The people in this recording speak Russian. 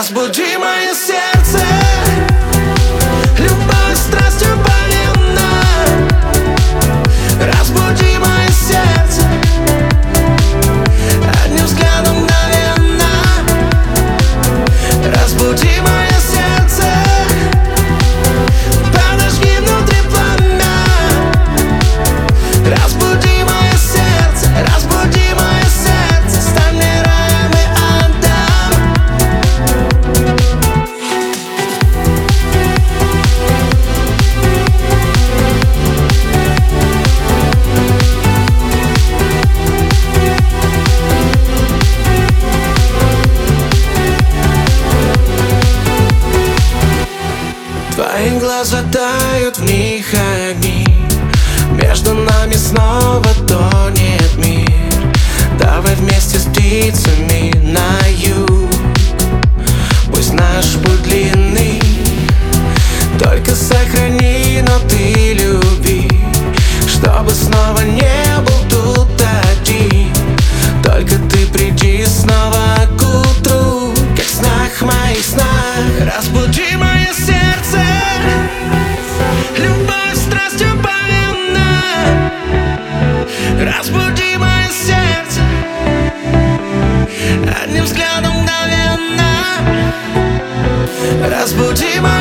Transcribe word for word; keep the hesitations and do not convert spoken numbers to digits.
Разбуди мое сердце, любовь страстью повинна. Разбуди мое сердце, одним взглядом мгновенно. Разбуди мое сердце, подожги внутри пламя. Разбуди мое сердце, разбуди мое сердце, стань мне раем и отдам. Твои глаза тают, в них огни, между нами снова тонет мир. Давай вместе с птицами на юг, пусть наш путь длинный, только сохрани, но ты люби, чтобы снова не был тут один. Только ты приди снова к утру, как в снах, моих снах. Разбуди мое сердце, любовь страстью повинна. Разбуди мое сердце, одним взглядом мгновенно. Разбуди мое